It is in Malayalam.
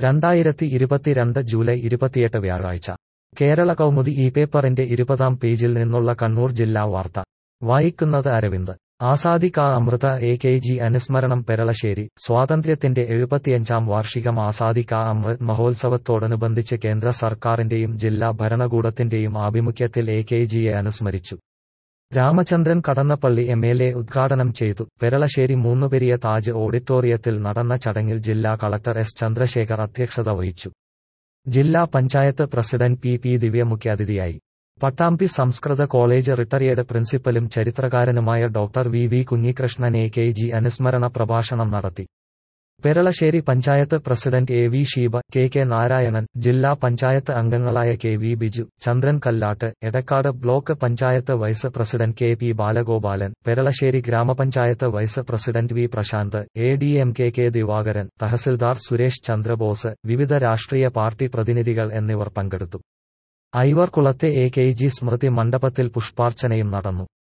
2022 ജൂലൈ 28 വ്യാഴാഴ്ച കേരള കൗമുദി ഈ പേപ്പറിന്റെ 20-ാം പേജിൽ നിന്നുള്ള കണ്ണൂർ ജില്ലാ വാർത്ത വായിക്കുന്നത് അരവിന്ദ്. ആസാദി കാ അമൃത എ.കെ.ജി അനുസ്മരണം പെരളശ്ശേരി. സ്വാതന്ത്ര്യത്തിന്റെ 75-ാം വാർഷികം ആസാദി കാ അമൃത് മഹോത്സവത്തോടനുബന്ധിച്ച് കേന്ദ്ര സർക്കാരിന്റെയും ജില്ലാ ഭരണകൂടത്തിന്റെയും ആഭിമുഖ്യത്തിൽ എ.കെ.ജിയെ അനുസ്മരിച്ചു. രാമചന്ദ്രൻ കടന്നപ്പള്ളി എം.എൽ.എ ഉദ്ഘാടനം ചെയ്തു. പെരളശ്ശേരി മൂന്നുപെരിയ താജ് ഓഡിറ്റോറിയത്തിൽ നടന്ന ചടങ്ങിൽ ജില്ലാ കളക്ടർ എസ് ചന്ദ്രശേഖർ അധ്യക്ഷത വഹിച്ചു. ജില്ലാ പഞ്ചായത്ത് പ്രസിഡന്റ് പി ദിവ്യ മുഖ്യാതിഥിയായി. പട്ടാമ്പി സംസ്കൃത കോളേജ് റിട്ടയർഡ് പ്രിൻസിപ്പലും ചരിത്രകാരനുമായ ഡോക്ടർ വി കുഞ്ഞികൃഷ്ണൻ എ.കെ.ജി അനുസ്മരണ പ്രഭാഷണം നടത്തി. Peralassery panchayat president A V. Sheeba, K Narayanan, ജില്ലാ പഞ്ചായത്ത് അംഗങ്ങളായ K V. Biju, Chandran Kallat, Edakkad block panchayat vice president K P. Balagopalan, Peralassery ഗ്രാമപഞ്ചായത്ത് vice president V. Prashanth, ADM. K Divakaran, tahsildar Suresh Chandrabose, വിവിധ രാഷ്ട്രീയ പാർട്ടി പ്രതിനിധികൾ എന്നിവർ പങ്കെടുത്തു. ഐവർകുളത്തെ എ.കെ.ജി സ്മൃതി മണ്ഡപത്തിൽ പുഷ്പാർച്ചനയും നടന്നു.